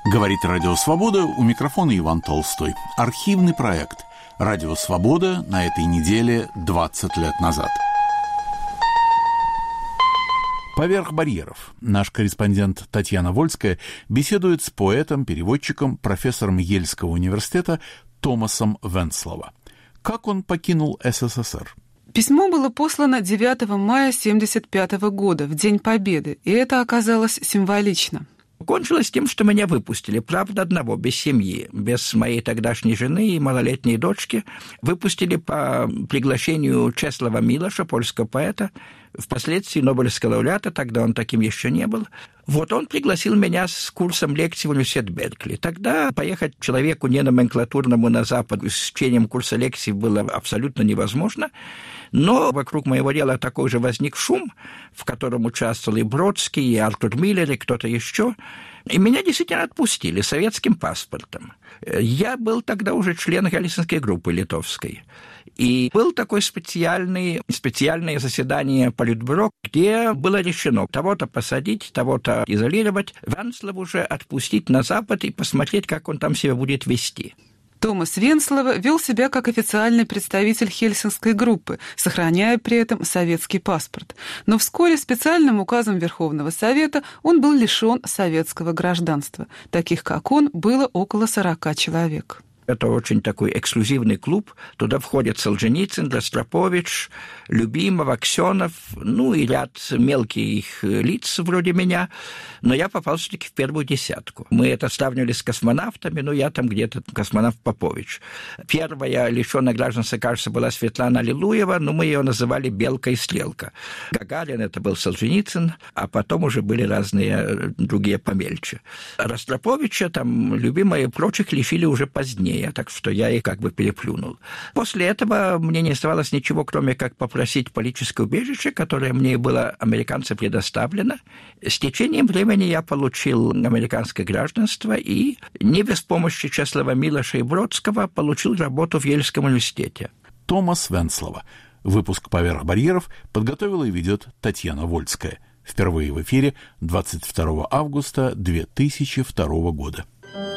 Говорит Радио Свобода, у микрофона Иван Толстой. Архивный проект «Радио Свобода» на этой неделе 20 лет назад. Поверх барьеров наш корреспондент Татьяна Вольская беседует с поэтом, переводчиком, профессором Ельского университета Томасом Венслова. Как он покинул СССР? Письмо было послано 9 мая 1975 года, в День Победы, и это оказалось символично. Кончилось тем, что меня выпустили, правда, одного, без семьи, без моей тогдашней жены и малолетней дочки. Выпустили по приглашению Чеслава Милоша, польского поэта, впоследствии Нобелевского лауреата, тогда он таким еще не был. Вот он пригласил меня с курсом лекций в университет Беркли. Тогда поехать человеку не номенклатурному на Запад с чтением курса лекций было абсолютно невозможно. Но вокруг моего дела такой же возник шум, в котором участвовал и Бродский, и Артур Миллер, и кто-то еще. И меня действительно отпустили советским паспортом. Я был тогда уже член Гельсинской группы литовской. И был такое специальное заседание Политбюро, где было решено того-то посадить, того-то изолировать, Венслова уже отпустить на Запад и посмотреть, как он там себя будет вести. Томас Венслова вел себя как официальный представитель Хельсинской группы, сохраняя при этом советский паспорт. Но вскоре специальным указом Верховного Совета он был лишен советского гражданства. Таких, как он, было около 40 человек. Это очень такой эксклюзивный клуб. Туда входят Солженицын, Ростропович, Любимов, Аксенов, и ряд мелких лиц вроде меня. Но я попал все-таки в первую десятку. Мы это сравнивали с космонавтами, я там где-то космонавт Попович. Первая лишенная гражданства, кажется, была Светлана Аллилуева, но мы ее называли «Белка и Стрелка». Гагарин — это был Солженицын, а потом уже были разные другие помельче. Ростроповича, Любимова и прочих лишили уже позднее. Так что я их как бы переплюнул. После этого мне не оставалось ничего, кроме как попросить политическое убежище, которое мне было американцам предоставлено. С течением времени я получил американское гражданство и не без помощи Чеслава Милоша и Бродского получил работу в Ельском университете. Томас Венслова. Выпуск «Поверх барьеров» подготовила и ведет Татьяна Вольская. Впервые в эфире 22 августа 2002 года.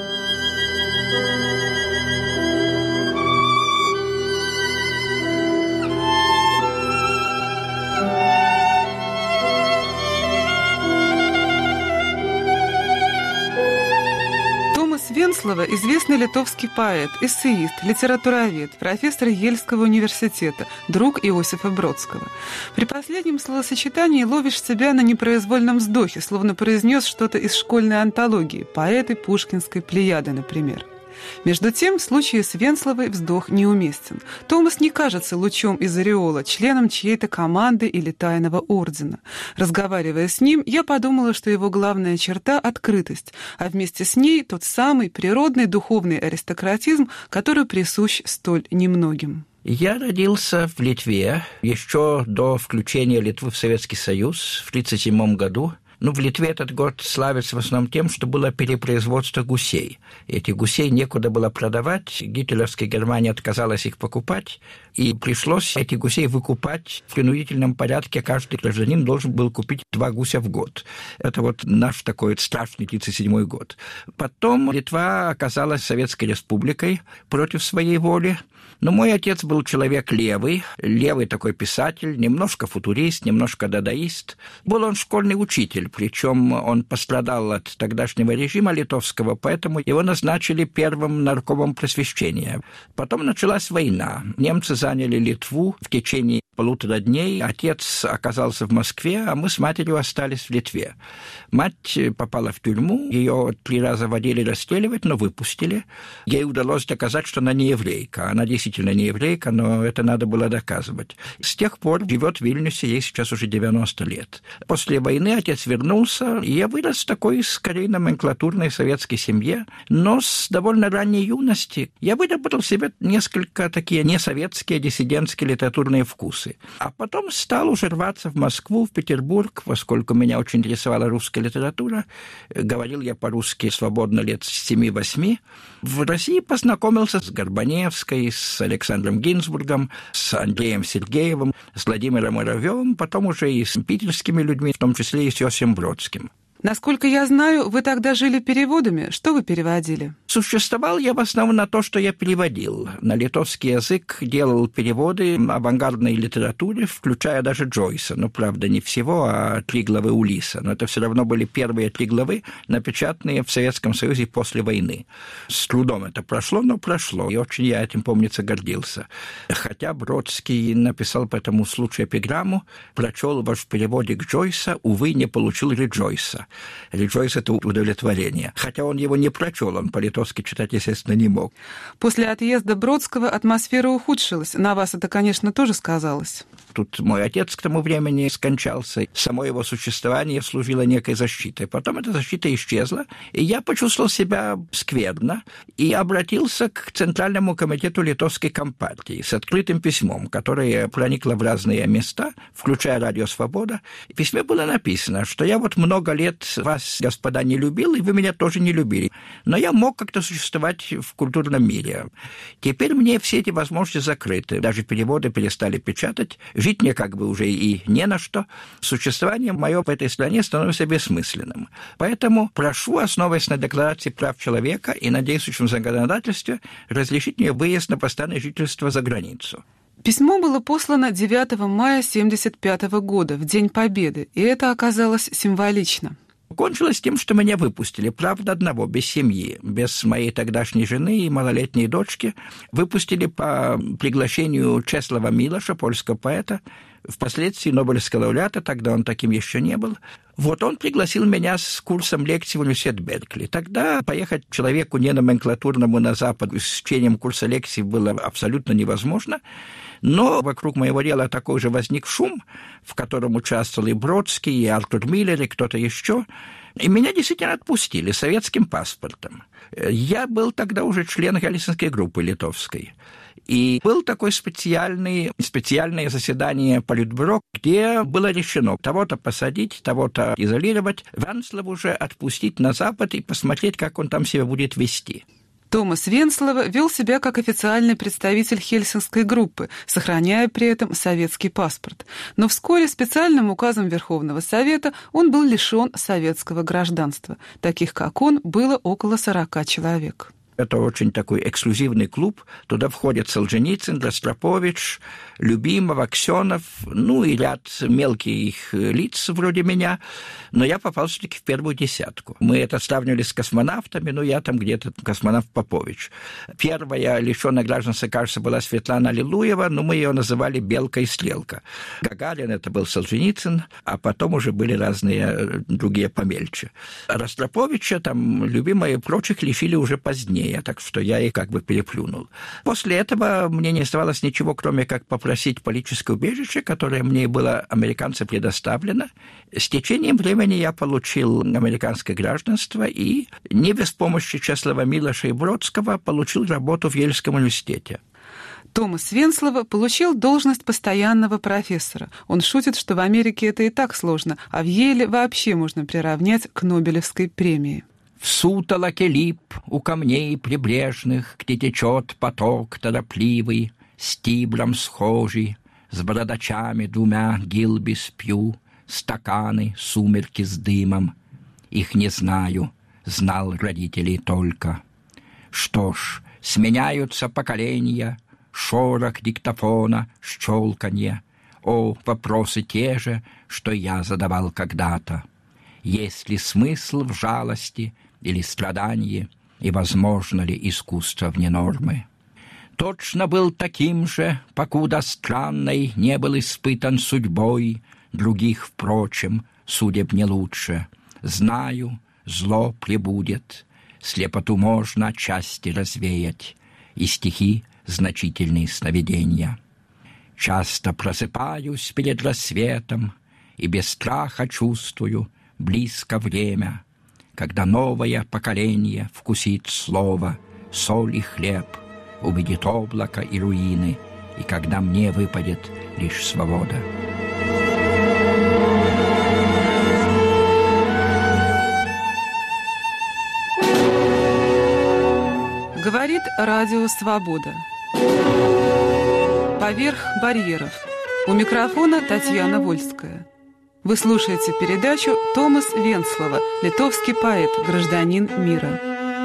Венслова – известный литовский поэт, эссеист, литературовед, профессор Ельского университета, друг Иосифа Бродского. При последнем словосочетании ловишь себя на непроизвольном вздохе, словно произнес что-то из школьной антологии, поэты пушкинской плеяды, например. Между тем, в случае с Венсловой вздох неуместен. Томас не кажется лучом из ореола, членом чьей-то команды или тайного ордена. Разговаривая с ним, я подумала, что его главная черта — открытость, а вместе с ней тот самый природный духовный аристократизм, который присущ столь немногим. Я родился в Литве еще до включения Литвы в Советский Союз в 1937 году. В Литве этот год славится в основном тем, что было перепроизводство гусей. Этих гусей некуда было продавать, гитлеровская Германия отказалась их покупать, и пришлось этих гусей выкупать в принудительном порядке. Каждый гражданин должен был купить 2 гуся в год. Это наш такой страшный 1937 год. Потом Литва оказалась Советской Республикой против своей воли. Но мой отец был человек левый такой писатель, немножко футурист, немножко дадаист. Был он школьный учитель, причем он пострадал от тогдашнего режима литовского, поэтому его назначили первым наркомом просвещения. Потом началась война. Немцы заняли Литву в течение 1,5 дней. Отец оказался в Москве, а мы с матерью остались в Литве. Мать попала в тюрьму, ее 3 раза водили расстреливать, но выпустили. Ей удалось доказать, что она не еврейка. Она действительно не еврейка, но это надо было доказывать. С тех пор живет в Вильнюсе, ей сейчас уже 90 лет. После войны отец вернулся, и я вырос в такой, скорее, номенклатурной советской семье, но с довольно ранней юности я выработал в себе несколько такие несоветские, диссидентские литературные вкусы. А потом стал уже рваться в Москву, в Петербург, поскольку меня очень интересовала русская литература. Говорил я по-русски свободно лет с 7-8. В России познакомился с Горбаневской, с Александром Гинзбургом, с Андреем Сергеевым, с Владимиром Муравьевым, потом уже и с питерскими людьми, в том числе и с Иосифом Бродским. Насколько я знаю, вы тогда жили переводами. Что вы переводили? Существовал я в основном на то, что я переводил. На литовский язык делал переводы авангардной литературе, включая даже Джойса. Ну, правда, не всего, а 3 главы Улисса. Но это все равно были первые 3 главы, напечатанные в Советском Союзе после войны. С трудом это прошло, но прошло. И очень я этим, помнится, гордился. Хотя Бродский написал по этому случаю эпиграмму: «Прочел ваш переводик Джойса, увы, не получил Реджойса». Реджойс — это удовлетворение. Хотя он его не прочел, он по-литовски читать, естественно, не мог. После отъезда Бродского атмосфера ухудшилась. На вас это, конечно, тоже сказалось. Тут мой отец к тому времени скончался. Само его существование служило некой защитой. Потом эта защита исчезла, и я почувствовал себя скверно и обратился к Центральному комитету Литовской компартии с открытым письмом, которое проникло в разные места, включая «Радио Свобода». В письме было написано, что я вот много лет вас, господа, не любил, и вы меня тоже не любили. Но я мог как-то существовать в культурном мире. Теперь мне все эти возможности закрыты. Даже переводы перестали печатать. Жить мне как бы уже и не на что. Существование мое в этой стране становится бессмысленным. Поэтому прошу, основываясь на Декларации прав человека и на действующем законодательстве, разрешить мне выезд на постоянное жительство за границу. Письмо было послано 9 мая 1975 года, в День Победы, и это оказалось символично. Кончилось тем, что меня выпустили, правда, одного, без семьи, без моей тогдашней жены и малолетней дочки. Выпустили по приглашению Чеслава Милоша, польского поэта, впоследствии Нобелевского лауреата, тогда он таким еще не был. Вот он пригласил меня с курсом лекций в университет Беркли. Тогда поехать человеку не номенклатурному на Запад с чтением курса лекций было абсолютно невозможно. Но вокруг моего дела такой же возник шум, в котором участвовал и Бродский, и Артур Миллер, и кто-то еще. И меня действительно отпустили советским паспортом. Я был тогда уже член Гельсинской группы литовской. И был такое специальное заседание Политбюро, где было решено того-то посадить, того-то изолировать, Венслову уже отпустить на Запад и посмотреть, как он там себя будет вести. Томас Венслова вел себя как официальный представитель Хельсинской группы, сохраняя при этом советский паспорт. Но вскоре специальным указом Верховного Совета он был лишен советского гражданства. Таких, как он, было около 40 человек. Это очень такой эксклюзивный клуб. Туда входят Солженицын, Ростропович, Любимов, Аксенов, ну и ряд мелких лиц вроде меня. Но я попал все-таки в первую десятку. Мы это сравнивали с космонавтами, ну я там где-то космонавт Попович. Первая лишенная гражданства, кажется, была Светлана Аллилуева, но мы ее называли «Белка и стрелка». Гагарин — это был Солженицын, а потом уже были разные другие помельче. Ростроповича, там, Любимова и прочих лишили уже позднее. Так что я и как бы переплюнул. После этого мне не оставалось ничего, кроме как попросить политическое убежище, которое мне было американцам предоставлено. С течением времени я получил американское гражданство и не без помощи Чеслава Милоша и Бродского получил работу в Ельском университете. Томас Венслова получил должность постоянного профессора. Он шутит, что в Америке это и так сложно, а в Еле вообще можно приравнять к Нобелевской премии. В сутолоке лип у камней прибрежных, где течет поток торопливый, с тибром схожий, с бородачами 2 гилбис пью, стаканы, сумерки с дымом. Их не знаю, знал родителей только. Что ж, сменяются поколения, шорох диктофона, щелканье. О, вопросы те же, что я задавал когда-то. Есть ли смысл в жалости или страдании, и возможно ли искусство вне нормы? Точно был таким же, покуда странной не был испытан судьбой, других, впрочем, судеб не лучше. Знаю, зло прибудет, слепоту можно отчасти развеять, и стихи значительные сновидения. Часто просыпаюсь перед рассветом и без страха чувствую, близко время, когда новое поколение вкусит слово, соль и хлеб, увидит облако и руины, и когда мне выпадет лишь свобода. Говорит Радио Свобода. Поверх барьеров. У микрофона Татьяна Вольская. Вы слушаете передачу «Томас Венцлова. Литовский поэт, гражданин мира».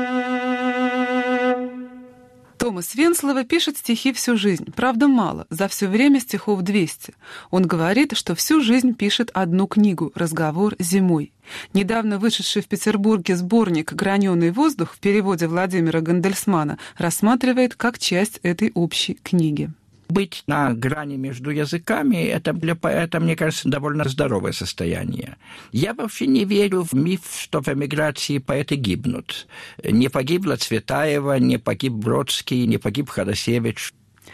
Томас Венцлова пишет стихи всю жизнь, правда мало, за все время стихов 200. Он говорит, что всю жизнь пишет одну книгу «Разговор зимой». Недавно вышедший в Петербурге сборник «Граненый воздух» в переводе Владимира Гандельсмана рассматривает как часть этой общей книги. Быть на грани между языками – это для поэта, мне кажется, довольно здоровое состояние. Я вообще не верю в миф, что в эмиграции поэты гибнут. Не погибла Цветаева, не погиб Бродский, не погиб Ходосевич.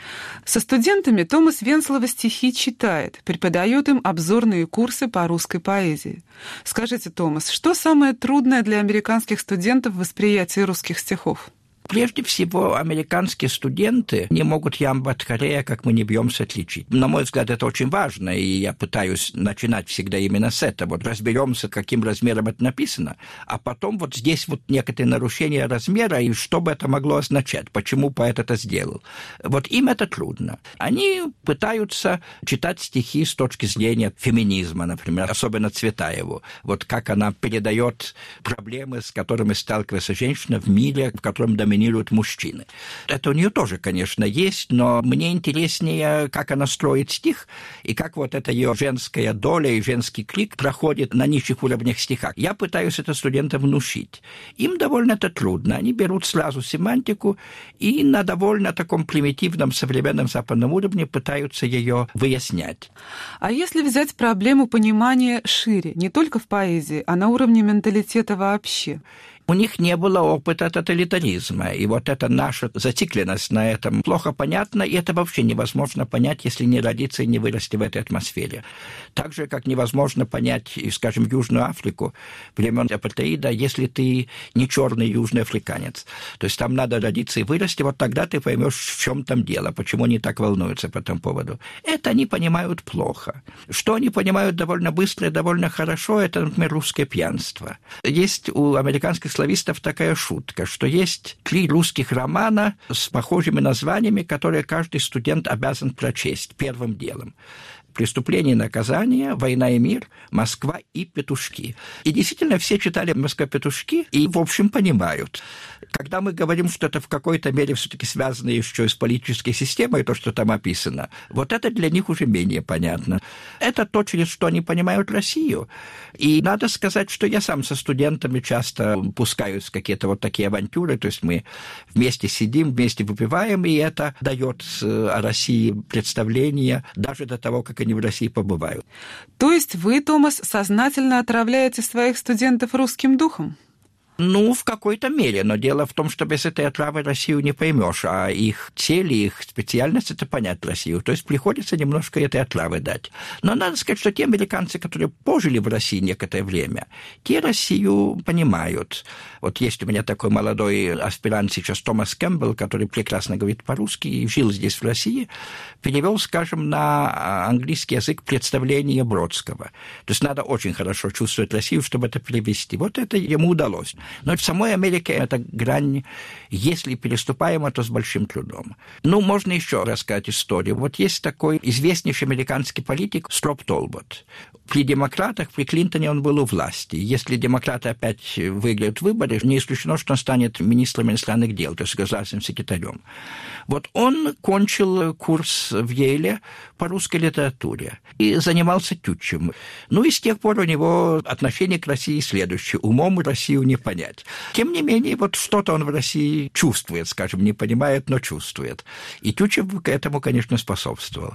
Со студентами Томас Венцлова стихи читает, преподает им обзорные курсы по русской поэзии. Скажите, Томас, что самое трудное для американских студентов в восприятии русских стихов? Прежде всего, американские студенты не могут ямба-тхарея, как мы не бьемся, отличить. На мой взгляд, это очень важно, и я пытаюсь начинать всегда именно с этого. Вот разберемся, каким размером это написано, а потом вот здесь вот некоторые нарушения размера, и что бы это могло означать, почему поэт это сделал. Вот им это трудно. Они пытаются читать стихи с точки зрения феминизма, например, особенно Цветаеву. Вот как она передает проблемы, с которыми сталкивается женщина в мире, в котором доминируют мужчины. Это у нее тоже, конечно, есть, но мне интереснее, как она строит стих, и как вот эта ее женская доля и женский крик проходит на низших уровнях стиха. Я пытаюсь это студентам внушить. Им довольно это трудно. Они берут сразу семантику и на довольно таком примитивном современном западном уровне пытаются ее выяснять. А если взять проблему понимания шире, не только в поэзии, а на уровне менталитета вообще? У них не было опыта тоталитаризма, и вот эта наша зацикленность на этом плохо понятна, и это вообще невозможно понять, если не родиться и не вырасти в этой атмосфере. Так же, как невозможно понять, скажем, Южную Африку времен апартеида, если ты не черный южный африканец. То есть там надо родиться и вырасти, вот тогда ты поймешь, в чем там дело, почему они так волнуются по этому поводу. Это они понимают плохо. Что они понимают довольно быстро и довольно хорошо, это, например, русское пьянство. Есть у американских славистов такая шутка, что есть 3 русских романа с похожими названиями, которые каждый студент обязан прочесть первым делом. «Преступление и наказание», «Война и мир», «Москва» и «Петушки». И действительно все читали «Москва» и «Петушки» и, в общем, понимают. Когда мы говорим, что это в какой-то мере все-таки связано еще и с политической системой, то, что там описано, вот это для них уже менее понятно. Это то, через что они понимают Россию. И надо сказать, что я сам со студентами часто пускаюсь в какие-то вот такие авантюры, то есть мы вместе сидим, вместе выпиваем, и это дает о России представление даже до того, как они в России побывают. То есть вы, Томас, сознательно отравляете своих студентов русским духом? Ну, в какой-то мере, но дело в том, что без этой отравы Россию не поймешь, а их цель, их специальность – это понять Россию. То есть приходится немножко этой отравы дать. Но надо сказать, что те американцы, которые пожили в России некоторое время, те Россию понимают. Вот есть у меня такой молодой аспирант сейчас Томас Кэмпбелл, который прекрасно говорит по-русски и жил здесь, в России, перевел, скажем, на английский язык представление Бродского. То есть надо очень хорошо чувствовать Россию, чтобы это перевести. Вот это ему удалось. Но в самой Америке эта грань, если переступаема, то с большим трудом. Ну, можно еще рассказать историю. Вот есть такой известнейший американский политик Строп Толбот. При демократах, при Клинтоне он был у власти. Если демократы опять выиграют выборы, не исключено, что он станет министром иностранных дел, то есть государственным секретарем. Вот он кончил курс в Йейле по русской литературе и занимался Тютчем. Ну и с тех пор у него отношение к России следующее. Умом Россию не понять. Тем не менее, вот что-то он в России чувствует, скажем, не понимает, но чувствует. И Тютчев к этому, конечно, способствовал.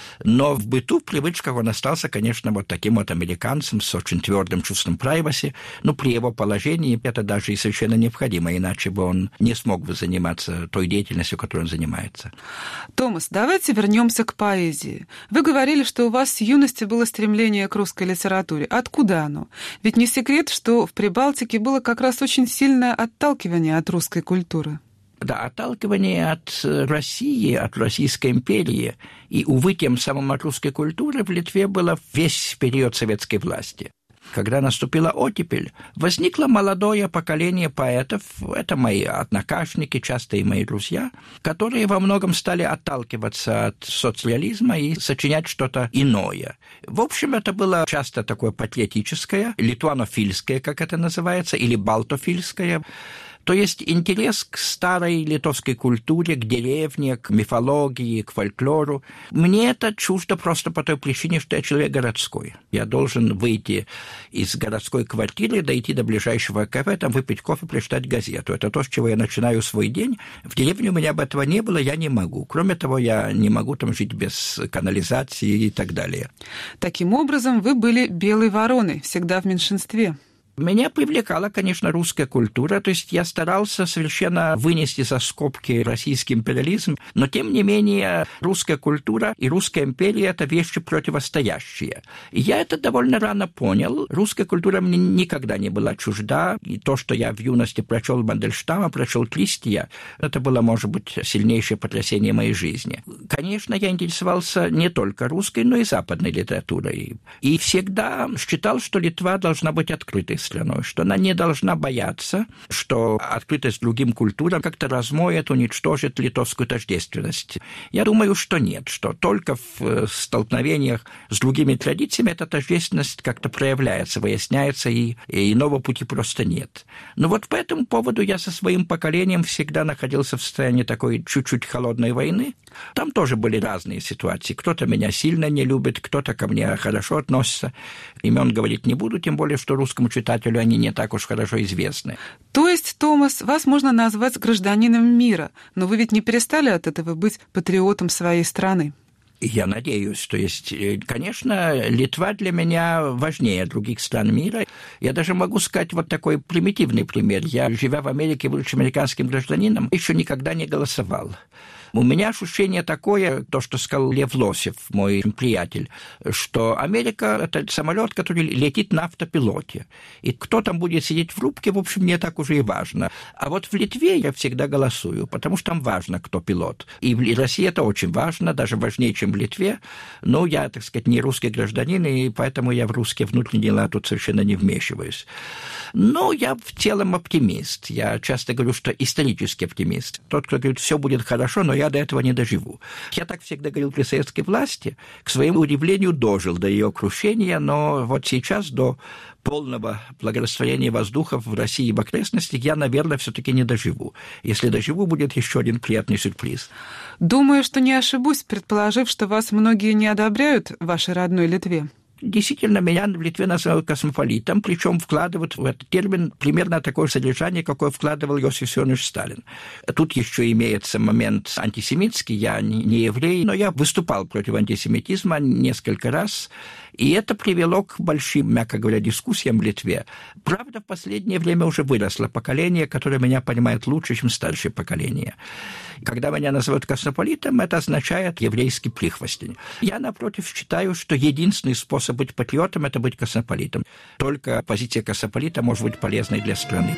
Но в быту, в привычках он остался, конечно, вот таким вот американцем с очень твердым чувством privacy. Но при его положении это даже и совершенно необходимо, иначе бы он не смог бы заниматься той деятельностью, которой он занимается. Томас, давайте вернемся к поэзии. Вы говорили, что у вас с юности было стремление к русской литературе. Откуда оно? Ведь не секрет, что в Прибалтике было как раз очень сильное отталкивание от русской культуры. Да, отталкивание от России, от Российской империи и, увы, тем самым от русской культуры в Литве было весь период советской власти. Когда наступила оттепель, возникло молодое поколение поэтов, это мои однокашники, часто и мои друзья, которые во многом стали отталкиваться от соцреализма и сочинять что-то иное. В общем, это было часто такое патриотическое, литванофильское, как это называется, или балтофильское. То есть интерес к старой литовской культуре, к деревне, к мифологии, к фольклору. Мне это чуждо просто по той причине, что я человек городской. Я должен выйти из городской квартиры, дойти до ближайшего кафе, там выпить кофе, прочитать газету. Это то, с чего я начинаю свой день. В деревне у меня бы этого не было, я не могу. Кроме того, я не могу там жить без канализации и так далее. Таким образом, вы были белой вороной, всегда в меньшинстве. Меня привлекала, конечно, русская культура, то есть я старался совершенно вынести за скобки российский империализм, но, тем не менее, русская культура и русская империя – это вещи противостоящие. И я это довольно рано понял. Русская культура мне никогда не была чужда, и то, что я в юности прочел Мандельштама, прочел Тристия, это было, может быть, сильнейшее потрясение моей жизни. Конечно, я интересовался не только русской, но и западной литературой. И всегда считал, что Литва должна быть открытой страной, что она не должна бояться, что открытость другим культурам как-то размоет, уничтожит литовскую тождественность. Я думаю, что нет, что только в столкновениях с другими традициями эта тождественность как-то проявляется, выясняется, и иного пути просто нет. Но вот по этому поводу я со своим поколением всегда находился в состоянии такой чуть-чуть холодной войны. Там тоже были разные ситуации. Кто-то меня сильно не любит, кто-то ко мне хорошо относится. Имен говорить не буду, тем более, что русскому читателю они не так уж хорошо известны. То есть, Томас, вас можно назвать гражданином мира, но вы ведь не перестали от этого быть патриотом своей страны? Я надеюсь, то есть, конечно, Литва для меня важнее других стран мира. Я даже могу сказать вот такой примитивный пример. Я, живя в Америке, будучи американским гражданином, еще никогда не голосовал. У меня ощущение такое, то, что сказал Лев Лосев, мой приятель, что Америка – это самолет, который летит на автопилоте. И кто там будет сидеть в рубке, в общем, не так уже и важно. А вот в Литве я всегда голосую, потому что там важно, кто пилот. И в России это очень важно, даже важнее, чем в Литве. Но я, так сказать, не русский гражданин, и поэтому я в русские внутренние дела тут совершенно не вмешиваюсь. Но я в целом оптимист. Я часто говорю, что исторический оптимист. Тот, кто говорит, все будет хорошо, но я до этого не доживу. Я так всегда говорил при советской власти. К своему удивлению, дожил до ее крушения, но вот сейчас до полного благорастворения воздуха в России и в окрестностях я, наверное, все-таки не доживу. Если доживу, будет еще один приятный сюрприз. Думаю, что не ошибусь, предположив, что вас многие не одобряют в вашей родной Литве. Действительно, меня в Литве называют космополитом, причем вкладывают в этот термин примерно такое содержание, какое вкладывал Иосиф Виссарионович Сталин. Тут еще имеется момент антисемитский, я не еврей, но я выступал против антисемитизма несколько раз, и это привело к большим, мягко говоря, дискуссиям в Литве. Правда, в последнее время уже выросло поколение, которое меня понимает лучше, чем старшее поколение. Когда меня называют космополитом, это означает еврейский прихвостень. Я, напротив, считаю, что единственный способ быть патриотом – это быть космополитом. Только позиция космополита может быть полезной для страны.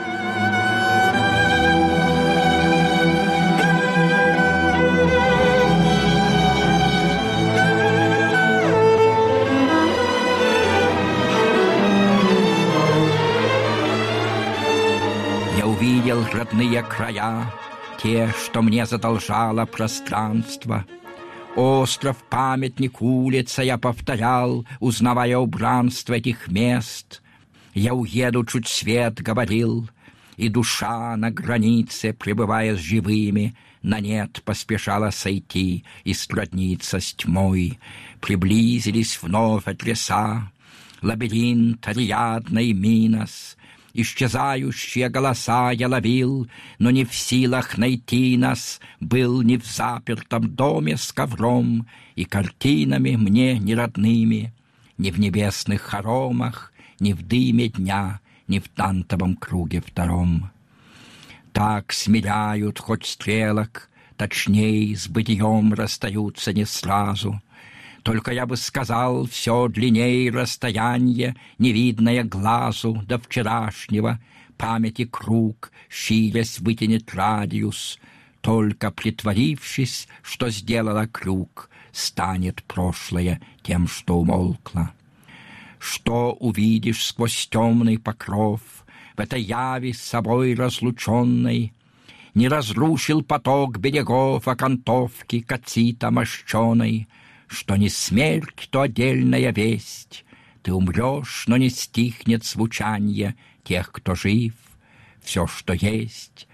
Я увидел родные края, те, что мне задолжало пространство. Остров-памятник, улица я повторял, узнавая убранство этих мест. Я уеду, чуть свет говорил, и душа на границе, пребывая с живыми, на нет поспешала сойти и сродниться с тьмой. Приблизились вновь от леса, лабиринт Ариадной Минос. Исчезающие голоса я ловил, но не в силах найти нас, был не в запертом доме с ковром и картинами мне неродными, ни в небесных хоромах, ни в дыме дня, ни в Дантовом круге втором. Так смиряют хоть стрелок, точней с бытием расстаются не сразу. Только я бы сказал, все длиннее расстояние, невидное глазу до вчерашнего, памяти круг, щилясь вытянет радиус. Только притворившись, что сделала круг, станет прошлое тем, что умолкло. Что увидишь сквозь темный покров в этой яве с собой разлученной? Не разрушил поток берегов окантовки катита мощеной, что не смерть, то отдельная весть. Ты умрешь, но не стихнет звучанье тех, кто жив. Все, что есть,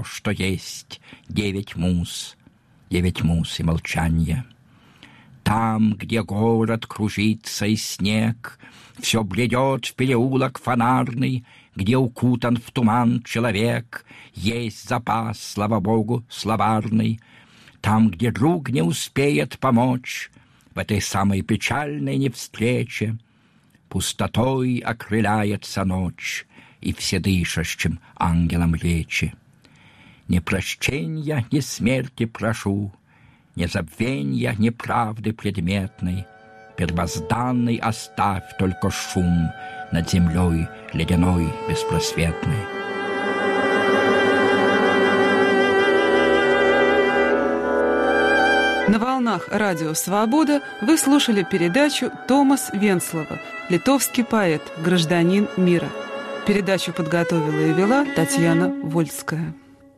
9 муз и молчанье. Там, где город кружится и снег, все бледет в переулок фонарный, где укутан в туман человек, есть запас, слава богу, словарный. Там, где друг не успеет помочь, в этой самой печальной невстрече, пустотой окрыляется ночь и вседышащим ангелом речи. Ни прощенья, ни смерти прошу, ни забвенья, ни правды предметной. Первозданный оставь только шум над землей ледяной беспросветной. На волнах радио «Свобода» вы слушали передачу Томас Венслова «Литовский поэт, гражданин мира». Передачу подготовила и вела Татьяна Вольская.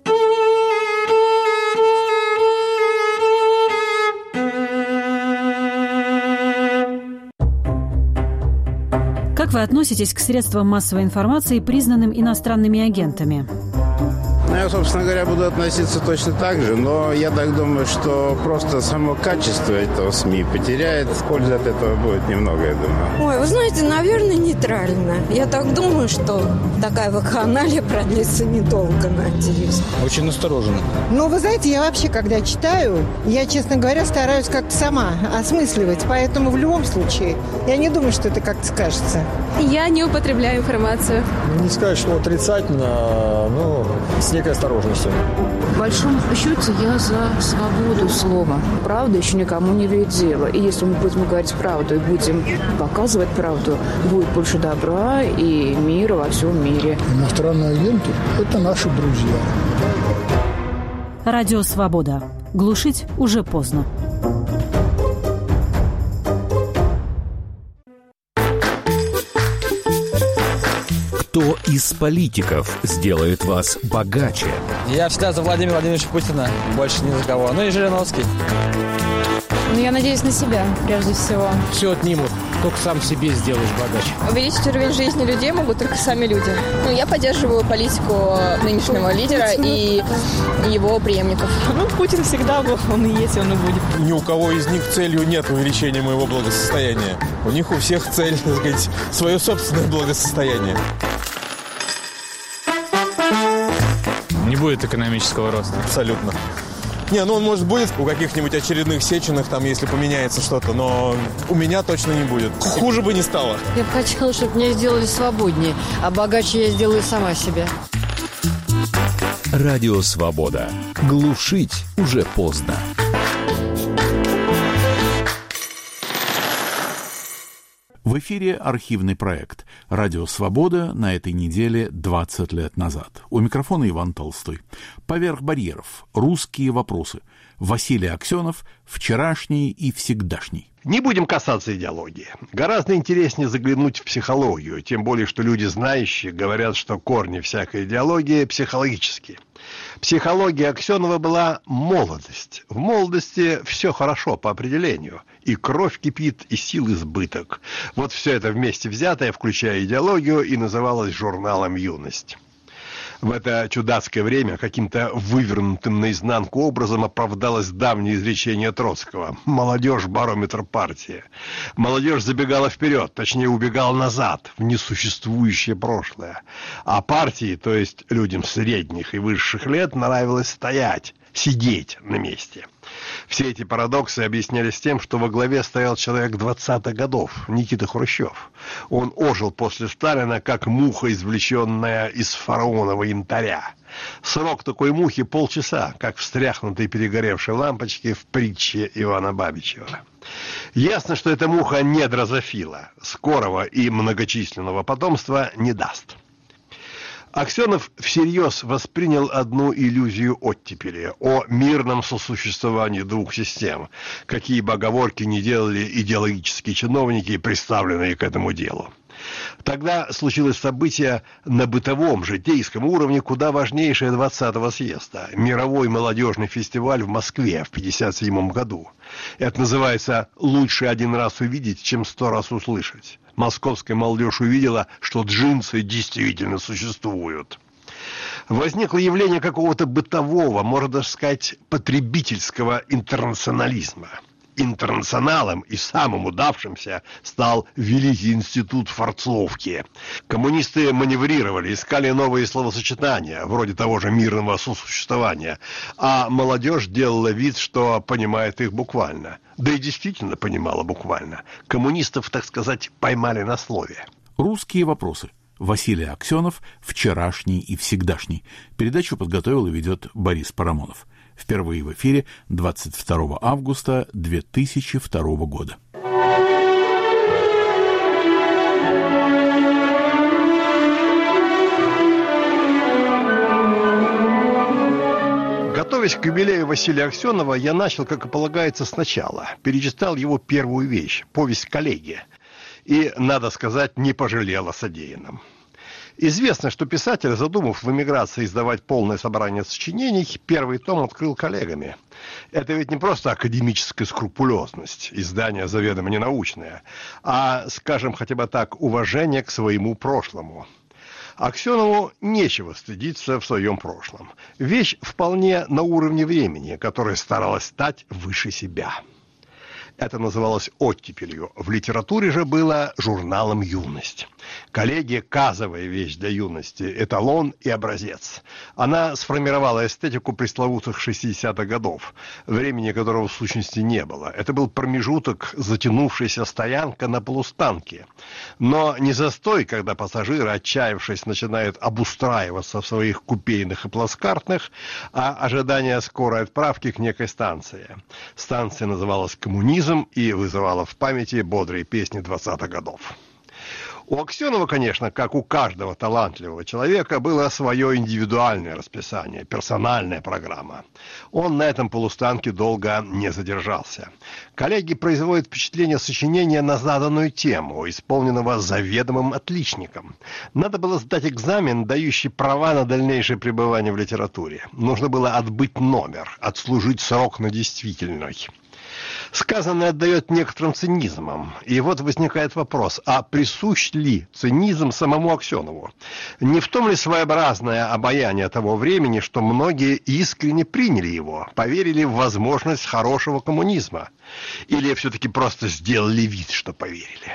Как вы относитесь к средствам массовой информации, признанным иностранными агентами? Я, собственно говоря, буду относиться точно так же, но я так думаю, что просто само качество этого СМИ потеряет. Пользы от этого будет немного, я думаю. Ой, вы знаете, наверное, нейтрально. Я так думаю, что такая вакханалия продлится недолго, надеюсь. Очень настороженно. Ну, вы знаете, я вообще, когда читаю, я, честно говоря, стараюсь как-то сама осмысливать. Поэтому в любом случае, я не думаю, что это как-то скажется. Я не употребляю информацию. Не сказать, что отрицательно, но с некой осторожностью. В большом счете я за свободу слова. Правда еще никому не имеет дела. И если мы будем говорить правду и будем показывать правду, будет больше добра и мира во всем мире. Иностранные агенты – это наши друзья. Радио «Свобода». Глушить уже поздно. Кто из политиков сделает вас богаче? Я всегда за Владимира Владимировича Путина, больше ни за кого. Ну и Жириновский. Ну, я надеюсь на себя, прежде всего. Все отнимут, только сам себе сделаешь богаче. Увеличить уровень жизни людей могут только сами люди. Ну, я поддерживаю политику нынешнего лидера и его преемников. Ну, Путин всегда был, он и есть, он и будет. Ни у кого из них целью нет увеличения моего благосостояния. У них у всех цель, так сказать, свое собственное благосостояние. Не будет экономического роста. Абсолютно. Не, ну он, может, будет у каких-нибудь очередных Сеченых, там, если поменяется что-то, но у меня точно не будет. Хуже бы не стало. Я бы хотела, чтобы меня сделали свободнее, а богаче я сделаю сама себя. Радио «Свобода». Глушить уже поздно. В эфире архивный проект «Радио Свобода» на этой неделе 20 лет назад. У микрофона Иван Толстой. «Поверх барьеров. Русские вопросы». Василий Аксенов. Вчерашний и всегдашний. Не будем касаться идеологии. Гораздо интереснее заглянуть в психологию, тем более, что люди знающие говорят, что корни всякой идеологии психологические. Психология Аксенова была молодость. В молодости все хорошо по определению. И кровь кипит, и сил избыток. Вот все это вместе взятое, включая идеологию, и называлось журналом «Юность». В это чудацкое время каким-то вывернутым наизнанку образом оправдалось давнее изречение Троцкого: «Молодежь – барометр партии». Молодежь забегала вперед, точнее убегала назад, в несуществующее прошлое. А партии, то есть людям средних и высших лет, нравилось стоять, сидеть на месте. Все эти парадоксы объяснялись тем, что во главе стоял человек 20-х годов, Никита Хрущев. Он ожил после Сталина, как муха, извлеченная из фараонова янтаря. Срок такой мухи — полчаса, как встряхнутой перегоревшей лампочки в притче Ивана Бабичева. Ясно, что эта муха не дрозофила, скорого и многочисленного потомства не даст. Аксенов всерьез воспринял одну иллюзию оттепели о мирном сосуществовании двух систем, какие бы оговорки ни делали идеологические чиновники, приставленные к этому делу. Тогда случилось событие на бытовом, житейском уровне, куда важнейшее 20-го съезда – мировой молодежный фестиваль в Москве в 1957 году. Это называется «лучше один раз увидеть, чем 100 раз услышать». Московская молодежь увидела, что джинсы действительно существуют. Возникло явление какого-то бытового, можно даже сказать, потребительского интернационализма. Интернационалом и самым удавшимся стал Великий институт форцовки. Коммунисты маневрировали, искали новые словосочетания, вроде того же мирного сосуществования, а молодежь делала вид, что понимает их буквально. Да и действительно понимала буквально. Коммунистов, так сказать, поймали на слове. Русские вопросы. Василий Аксенов, вчерашний и всегдашний. Передачу подготовил и ведет Борис Парамонов. Впервые в эфире 22 августа 2002 года. Готовясь к юбилею Василия Аксенова, я начал, как и полагается, сначала. Перечитал его первую вещь – повесть «Коллеги». И, надо сказать, не пожалел о содеянном. Известно, что писатель, задумав в эмиграции издавать полное собрание сочинений, первый том открыл коллегами. Это ведь не просто академическая скрупулезность, издание заведомо ненаучное, а, скажем хотя бы так, уважение к своему прошлому. Аксенову нечего стыдиться в своем прошлом. Вещь вполне на уровне времени, которая старалась стать выше себя. Это называлось оттепелью. В литературе же было журналом «Юность». «Коллеги» – казовая вещь для юности, эталон и образец. Она сформировала эстетику пресловутых 60-х годов, времени которого в сущности не было. Это был промежуток, затянувшаяся стоянка на полустанке. Но не застой, когда пассажиры, отчаявшись, начинают обустраиваться в своих купейных и плацкартных, а ожидание скорой отправки к некой станции. Станция называлась «Коммунизм» и вызывала в памяти бодрые песни 20-х годов. У Аксенова, конечно, как у каждого талантливого человека, было свое индивидуальное расписание, персональная программа. Он на этом полустанке долго не задержался. «Коллеги» производят впечатление сочинения на заданную тему, исполненного заведомым отличником. Надо было сдать экзамен, дающий права на дальнейшее пребывание в литературе. Нужно было отбыть номер, отслужить срок на действительный. Сказанное отдает некоторым цинизмом. И вот возникает вопрос, а присущ ли цинизм самому Аксенову? Не в том ли своеобразное обаяние того времени, что многие искренне приняли его, поверили в возможность хорошего коммунизма? Или все-таки просто сделали вид, что поверили?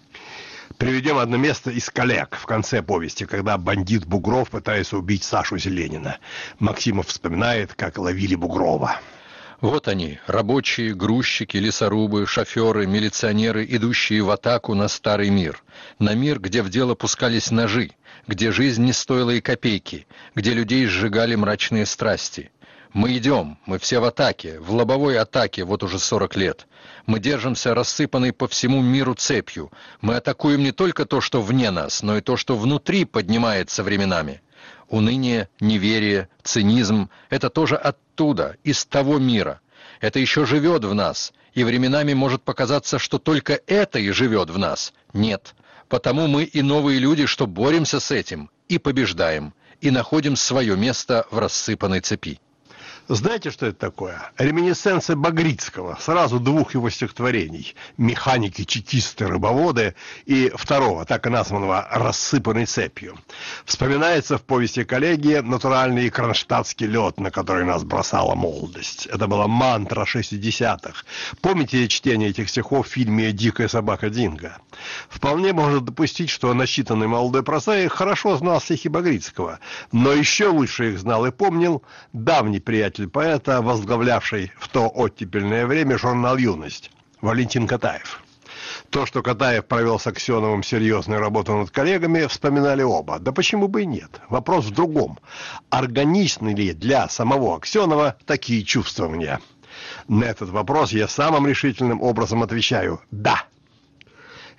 Приведем одно место из «Коллег» в конце повести, когда бандит Бугров пытается убить Сашу Зеленина. Максимов вспоминает, как ловили Бугрова. Вот они, рабочие, грузчики, лесорубы, шоферы, милиционеры, идущие в атаку на старый мир. На мир, где в дело пускались ножи, где жизнь не стоила и копейки, где людей сжигали мрачные страсти. Мы идем, мы все в атаке, в лобовой атаке вот уже 40 лет. Мы держимся рассыпанной по всему миру цепью. Мы атакуем не только то, что вне нас, но и то, что внутри поднимается временами. Уныние, неверие, цинизм – это тоже оттуда, из того мира. Это еще живет в нас, и временами может показаться, что только это и живет в нас. Нет, потому мы и новые люди, что боремся с этим, и побеждаем, и находим свое место в рассыпанной цепи. Знаете, что это такое? Реминисценция Багрицкого, сразу двух его стихотворений «Механики, чекисты, рыбоводы» и второго, так и названного «Рассыпанной цепью». Вспоминается в повести «Коллеги» натуральный кронштадтский лед, на который нас бросала молодость. Это была мантра 60-х. Помните чтение этих стихов в фильме «Дикая собака Динго»? Вполне можно допустить, что начитанный молодой прозаик хорошо знал стихи Багрицкого, но еще лучше их знал и помнил давний приятель поэта, возглавлявший в то оттепельное время журнал «Юность», Валентин Катаев. То, что Катаев провел с Аксеновым серьезную работу над «Коллегами», вспоминали оба. Да почему бы и нет? Вопрос в другом. Органичны ли для самого Аксенова такие чувствования? На этот вопрос я самым решительным образом отвечаю «да».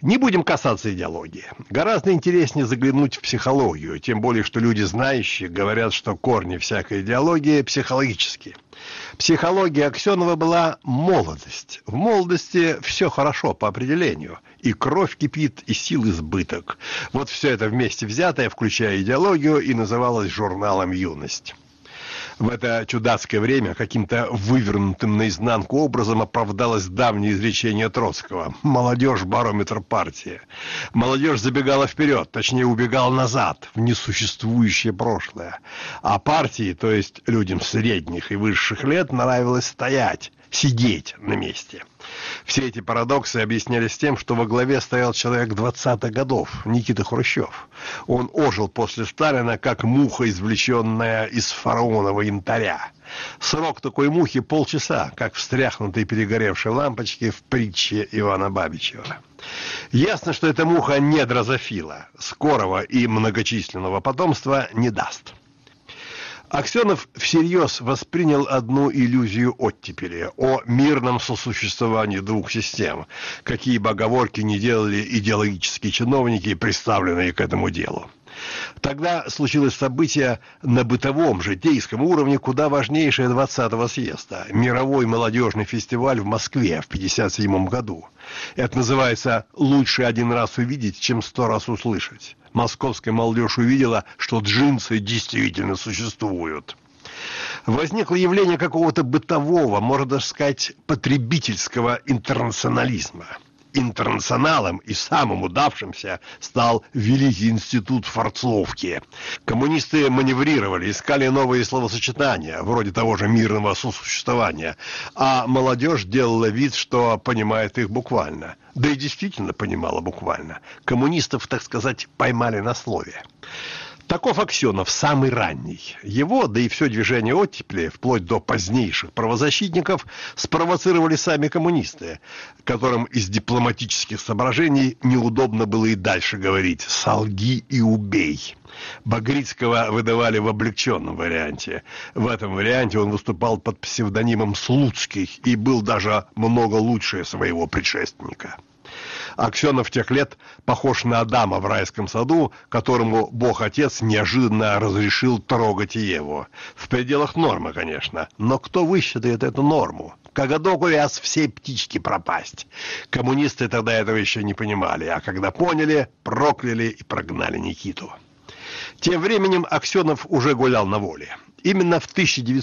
Не будем касаться идеологии. Гораздо интереснее заглянуть в психологию, тем более, что люди знающие говорят, что корни всякой идеологии психологические. Психология Аксенова была молодость. В молодости все хорошо по определению. И кровь кипит, и сил избыток. Вот все это вместе взятое, включая идеологию, и называлось журналом «Юность». В это чудацкое время каким-то вывернутым наизнанку образом оправдалось давнее изречение Троцкого: «Молодежь – барометр партии». Молодежь забегала вперед, точнее убегала назад, в несуществующее прошлое. А партии, то есть людям средних и высших лет, нравилось стоять, сидеть на месте. Все эти парадоксы объяснялись тем, что во главе стоял человек 20-х годов, Никита Хрущев. Он ожил после Сталина, как муха, извлеченная из фараонова янтаря. Срок такой мухи — полчаса, как встряхнутые перегоревшие лампочки в притче Ивана Бабичева. Ясно, что эта муха не дрозофила, скорого и многочисленного потомства не даст. Аксенов всерьез воспринял одну иллюзию оттепели о мирном сосуществовании двух систем, какие бы оговорки ни делали идеологические чиновники, приставленные к этому делу. Тогда случилось событие на бытовом, житейском уровне, куда важнейшее 20-го съезда – мировой молодежный фестиваль в Москве в 1957 году. Это называется «лучше один раз увидеть, чем 100 раз услышать». Московская молодежь увидела, что джинсы действительно существуют. Возникло явление какого-то бытового, можно даже сказать, потребительского интернационализма. Интернационалом и самым удавшимся стал Великий институт форцовки. Коммунисты маневрировали, искали новые словосочетания, вроде того же мирного сосуществования, а молодежь делала вид, что понимает их буквально. Да и действительно понимала буквально. Коммунистов, так сказать, поймали на слове. Таков Аксенов, самый ранний. Его, да и все движение оттепели, вплоть до позднейших правозащитников, спровоцировали сами коммунисты, которым из дипломатических соображений неудобно было и дальше говорить «солги и убей». Багрицкого выдавали в облегченном варианте. В этом варианте он выступал под псевдонимом Слуцкий и был даже много лучше своего предшественника. Аксенов тех лет похож на Адама в райском саду, которому Бог-Отец неожиданно разрешил трогать Еву. В пределах нормы, конечно, но кто высчитает эту норму? Коготок увяз, всей птички пропасть. Коммунисты тогда этого еще не понимали, а когда поняли, прокляли и прогнали Никиту. Тем временем Аксенов уже гулял на воле. Именно в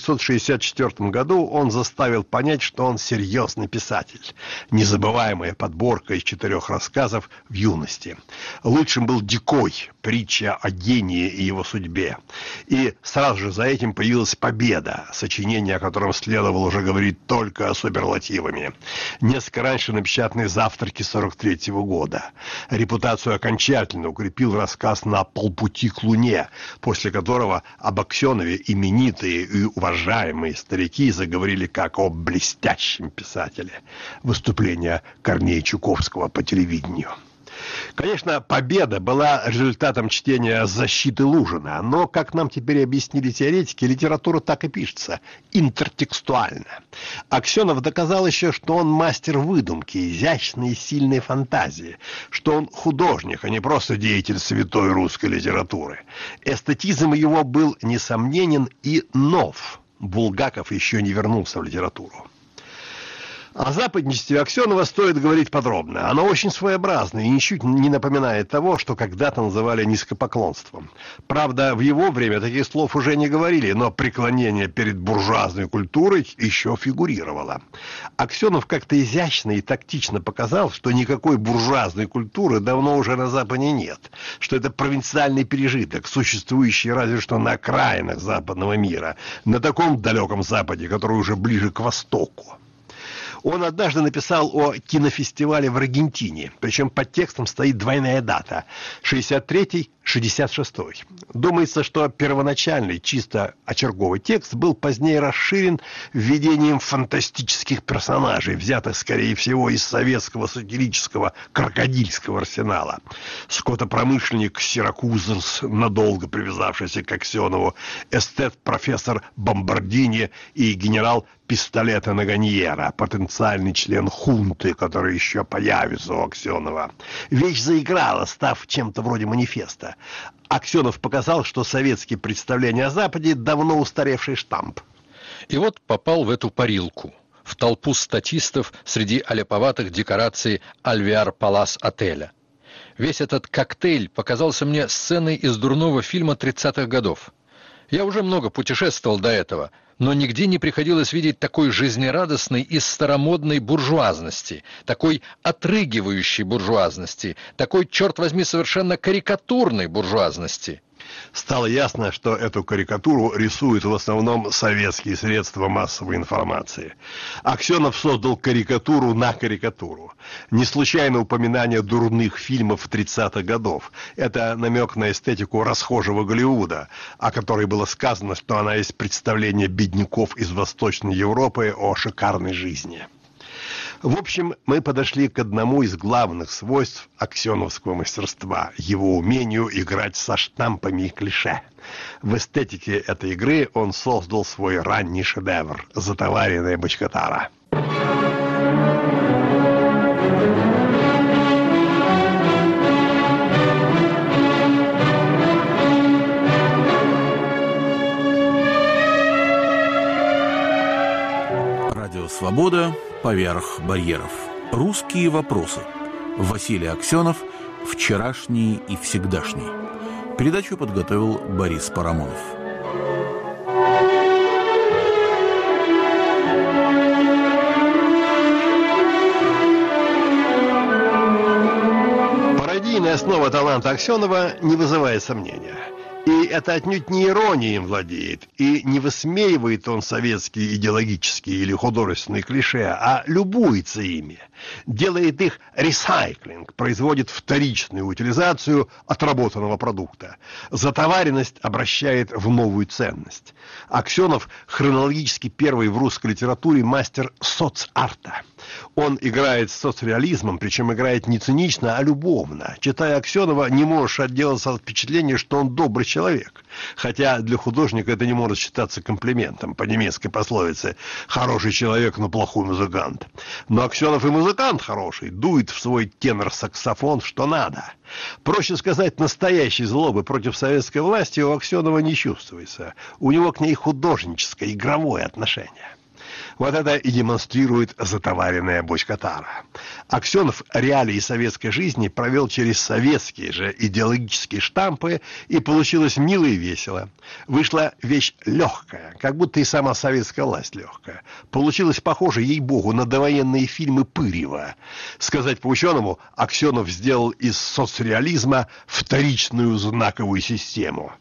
1964 году он заставил понять, что он серьезный писатель. Незабываемая подборка из 4 рассказов в юности. Лучшим был «Дикой», притча о гении и его судьбе. И сразу же за этим появилась «Победа», сочинение, о котором следовало уже говорить только суперлативами. Несколько раньше напечатанные «Завтраки» 1943 года. Репутацию окончательно укрепил рассказ «На полпути к Луне», после которого об Аксенове именитые и уважаемые старики заговорили как о блестящем писателе. Выступление Корнея Чуковского по телевидению. Конечно, «Победа» была результатом чтения «Защиты Лужина», но, как нам теперь объяснили теоретики, литература так и пишется – интертекстуально. Аксенов доказал еще, что он мастер выдумки, изящной и сильной фантазии, что он художник, а не просто деятель святой русской литературы. Эстетизм его был несомненен и нов. Булгаков еще не вернулся в литературу. О западничестве Аксенова стоит говорить подробно. Оно очень своеобразное и ничуть не напоминает того, что когда-то называли низкопоклонством. Правда, в его время таких слов уже не говорили, но преклонение перед буржуазной культурой еще фигурировало. Аксенов как-то изящно и тактично показал, что никакой буржуазной культуры давно уже на Западе нет, что это провинциальный пережиток, существующий разве что на окраинах западного мира, на таком далеком Западе, который уже ближе к Востоку. Он однажды написал о кинофестивале в Аргентине, причем под текстом стоит двойная дата – 63-й, 66. Думается, что первоначальный чисто очерковый текст был позднее расширен введением фантастических персонажей, взятых, скорее всего, из советского сатирического крокодильского арсенала. Скотопромышленник Сиракузерс, надолго привязавшийся к Аксенову, эстет-профессор Бомбардини и генерал Пистолета Наганьера, потенциальный член хунты, который еще появится у Аксенова. Вещь заиграла, став чем-то вроде манифеста. Аксенов показал, что советские представления о Западе давно устаревший штамп. И вот попал в эту парилку, в толпу статистов среди аляповатых декораций Альвеар Палас отеля. Весь этот коктейль показался мне сценой из дурного фильма 30-х годов. Я уже много путешествовал до этого, но нигде не приходилось видеть такой жизнерадостной и старомодной буржуазности, такой отрыгивающей буржуазности, такой, черт возьми, совершенно карикатурной буржуазности. Стало ясно, что эту карикатуру рисуют в основном советские средства массовой информации. Аксенов создал карикатуру на карикатуру. Не случайно упоминание дурных фильмов 30-х годов. Это намек на эстетику расхожего Голливуда, о которой было сказано, что она есть представление бедняков из Восточной Европы о шикарной жизни. В общем, мы подошли к одному из главных свойств аксеновского мастерства – его умению играть со штампами и клише. В эстетике этой игры он создал свой ранний шедевр – «Затоваренная бочкотара». Радио «Свобода». Поверх барьеров. Русские вопросы. Василий Аксенов. Вчерашний и всегдашний. Передачу подготовил Борис Парамонов. Пародийная основа таланта Аксенова не вызывает сомнения. И это отнюдь не иронией им владеет, и не высмеивает он советские идеологические или художественные клише, а любуется ими, делает их ресайклинг, производит вторичную утилизацию отработанного продукта. Затоваренность обращает в новую ценность. Аксенов хронологически первый в русской литературе мастер соцарта. Он играет с соцреализмом, причем играет не цинично, а любовно. Читая Аксенова, не можешь отделаться от впечатления, что он добрый человек. Хотя для художника это не может считаться комплиментом. По немецкой пословице «хороший человек, но плохой музыкант». Но Аксенов и музыкант хороший, дует в свой тенор-саксофон что надо. Проще сказать, настоящей злобы против советской власти у Аксенова не чувствуется. У него к ней художническое, игровое отношение. Вот это и демонстрирует затоваренная бочкотара. Аксенов реалии советской жизни провел через советские же идеологические штампы, и получилось мило и весело. Вышла вещь легкая, как будто и сама советская власть легкая. Получилось похоже, ей-богу, на довоенные фильмы Пырьева. Сказать по-ученому, Аксенов сделал из соцреализма вторичную знаковую систему.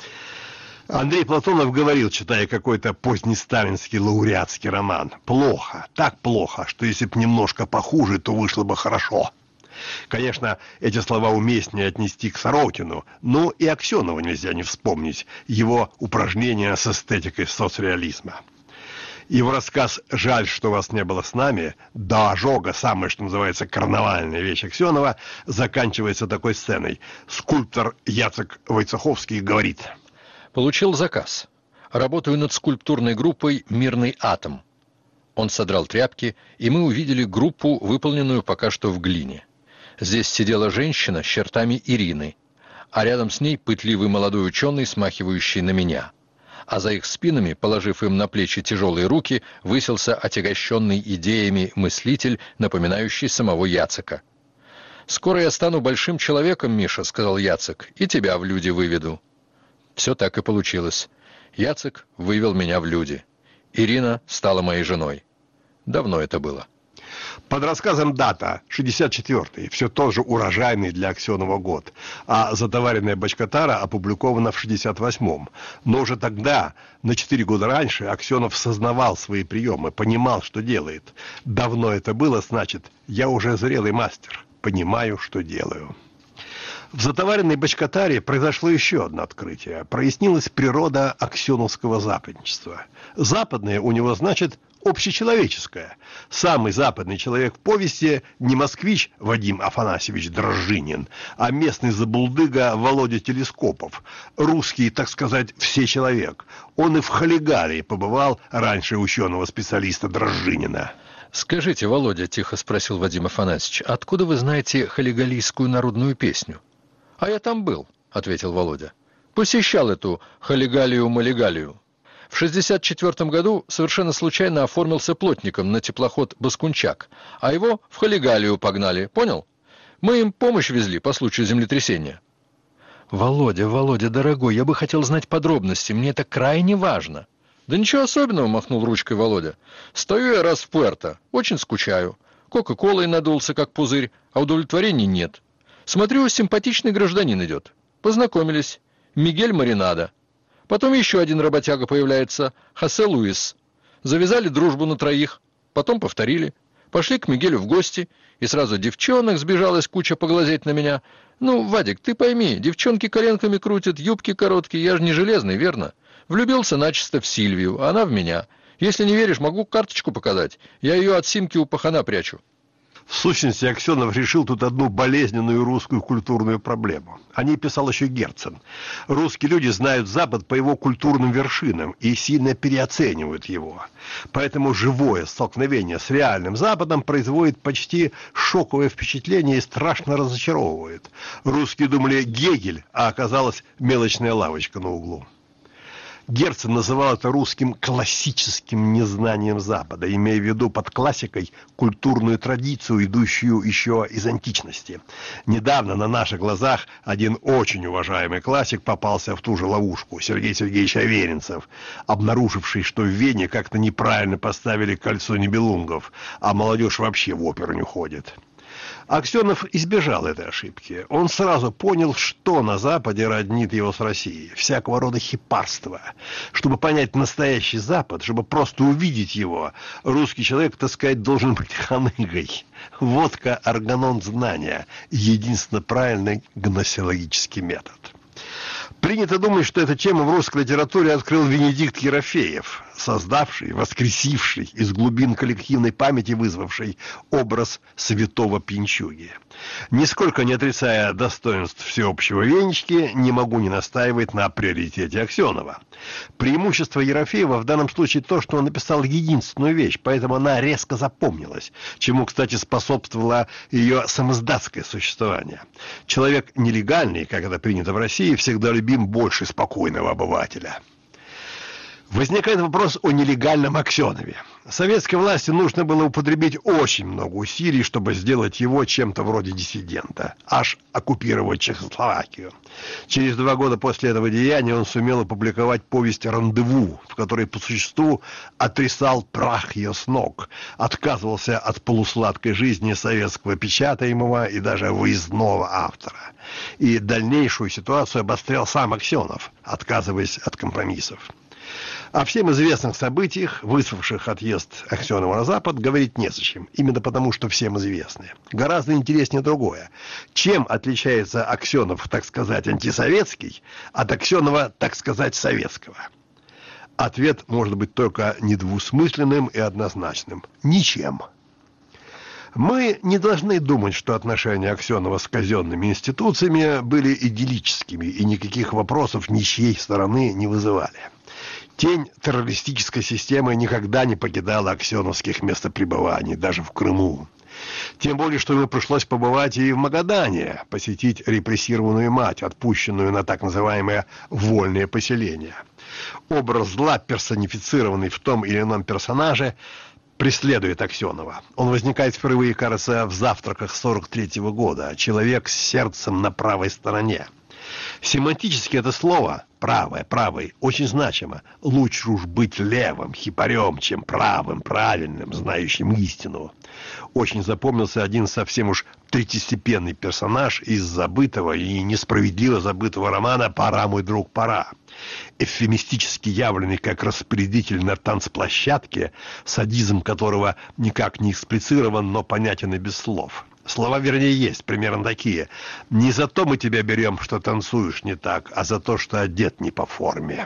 Андрей Платонов говорил, читая какой-то позднесталинский лауреатский роман: «Плохо, так плохо, что если б немножко похуже, то вышло бы хорошо». Конечно, эти слова уместнее отнести к Сорокину, но и Аксенова нельзя не вспомнить, его упражнения с эстетикой соцреализма. Его рассказ «Жаль, что вас не было с нами», до ожога, самая, что называется, карнавальная вещь Аксенова, заканчивается такой сценой. Скульптор Яцек Войцеховский говорит: «Получил заказ. Работаю над скульптурной группой «Мирный атом». Он содрал тряпки, и мы увидели группу, выполненную пока что в глине. Здесь сидела женщина с чертами Ирины, а рядом с ней пытливый молодой ученый, смахивающий на меня. А за их спинами, положив им на плечи тяжелые руки, высился отягощенный идеями мыслитель, напоминающий самого Яцека. «Скоро я стану большим человеком, Миша», — сказал Яцек, — «и тебя в люди выведу». Все так и получилось. Яцек вывел меня в люди. Ирина стала моей женой. Давно это было. Под рассказом дата 64-й, все тот же урожайный для Аксенова год, а затоваренная бочкотара опубликована в 68-м. Но уже тогда, на 4 года раньше, Аксенов сознавал свои приемы, понимал, что делает. Давно это было, значит, я уже зрелый мастер, понимаю, что делаю. В затоваренной Башкатарии произошло еще одно открытие. Прояснилась природа аксеновского западничества. Западное у него значит общечеловеческое. Самый западный человек в повести не москвич Вадим Афанасьевич Дрожжинин, а местный забулдыга Володя Телескопов. Русский, так сказать, всечеловек. Он и в Халигалии побывал раньше ученого-специалиста Дрожжинина. «Скажите, Володя, — тихо спросил Вадим Афанасьевич, — откуда вы знаете халигалийскую народную песню?» «А я там был, — ответил Володя. Посещал эту Халигалию-Малигалию. В 1964 году совершенно случайно оформился плотником на теплоход «Баскунчак», а его в Халигалию погнали, понял? Мы им помощь везли по случаю землетрясения». «Володя, Володя, дорогой, я бы хотел знать подробности, мне это крайне важно». «Да ничего особенного, — махнул ручкой Володя. Стою я раз в Пуэрто, очень скучаю. Кока-колой надулся, как пузырь, а удовлетворения нет. Смотрю, симпатичный гражданин идет. Познакомились. Мигель Маринадо. Потом еще один работяга появляется, Хосе Луис. Завязали дружбу на троих. Потом повторили. Пошли к Мигелю в гости, и сразу девчонок сбежалась куча поглазеть на меня. Ну, Вадик, ты пойми, девчонки коленками крутят, юбки короткие, я же не железный, верно? Влюбился начисто в Сильвию, а она в меня. Если не веришь, могу карточку показать. Я ее от Симки у пахана прячу». В сущности, Аксенов решил тут одну болезненную русскую культурную проблему. О ней писал еще Герцен. Русские люди знают Запад по его культурным вершинам и сильно переоценивают его. Поэтому живое столкновение с реальным Западом производит почти шоковое впечатление и страшно разочаровывает. Русские думали Гегель, а оказалась мелочная лавочка на углу. Герцен называл это русским классическим незнанием Запада, имея в виду под классикой культурную традицию, идущую еще из античности. Недавно на наших глазах один очень уважаемый классик попался в ту же ловушку, Сергей Сергеевич Аверинцев, обнаруживший, что в Вене как-то неправильно поставили кольцо Нибелунгов, а молодежь вообще в оперу не ходит. Аксенов избежал этой ошибки. Он сразу понял, что на Западе роднит его с Россией. Всякого рода хипарство. Чтобы понять настоящий Запад, чтобы просто увидеть его, русский человек, так сказать, должен быть ханыгой. Водка – органон знания. Единственно правильный гносеологический метод. Принято думать, что эту тему в русской литературе открыл Венедикт Ерофеев, создавший, воскресивший из глубин коллективной памяти вызвавший образ святого Пинчуги. Нисколько не отрицая достоинств всеобщего Венечки, не могу не настаивать на приоритете Аксенова. Преимущество Ерофеева в данном случае то, что он написал единственную вещь, поэтому она резко запомнилась, чему, кстати, способствовало ее самоздатское существование. Человек нелегальный, как это принято в России, всегда любим больше спокойного обывателя. Возникает вопрос о нелегальном Аксенове. Советской власти нужно было употребить очень много усилий, чтобы сделать его чем-то вроде диссидента, аж оккупировать Чехословакию. Через 2 года после этого деяния он сумел опубликовать повесть «Рандеву», в которой по существу отрисал прах ее с ног, отказывался от полусладкой жизни советского печатаемого и даже выездного автора. И дальнейшую ситуацию обострял сам Аксенов, отказываясь от компромиссов. О всем известных событиях, вызвавших отъезд Аксенова на Запад, говорить незачем, именно потому, что всем известны. Гораздо интереснее другое. Чем отличается Аксенов, так сказать, антисоветский, от Аксенова, так сказать, советского? Ответ может быть только недвусмысленным и однозначным. Ничем. Мы не должны думать, что отношения Аксенова с казенными институциями были идиллическими и никаких вопросов ни с чьей стороны не вызывали. Тень террористической системы никогда не покидала аксеновских местопребываний, даже в Крыму. Тем более, что ему пришлось побывать и в Магадане, посетить репрессированную мать, отпущенную на так называемое «вольное поселение». Образ зла, персонифицированный в том или ином персонаже, преследует Аксенова. Он возникает впервые, кажется, в «Завтраках» 43-го года. Человек с сердцем на правой стороне. Семантически это слово «правое», «правый» очень значимо. Лучше уж быть левым, хипарем, чем правым, правильным, знающим истину. Очень запомнился один совсем уж третьестепенный персонаж из забытого и несправедливо забытого романа «Пора, мой друг, пора». Эвфемистически явленный как распорядитель на танцплощадке, садизм которого никак не эксплицирован, но понятен и без слов. Слова, вернее, есть примерно такие. «Не за то мы тебя берем, что танцуешь не так, а за то, что одет не по форме».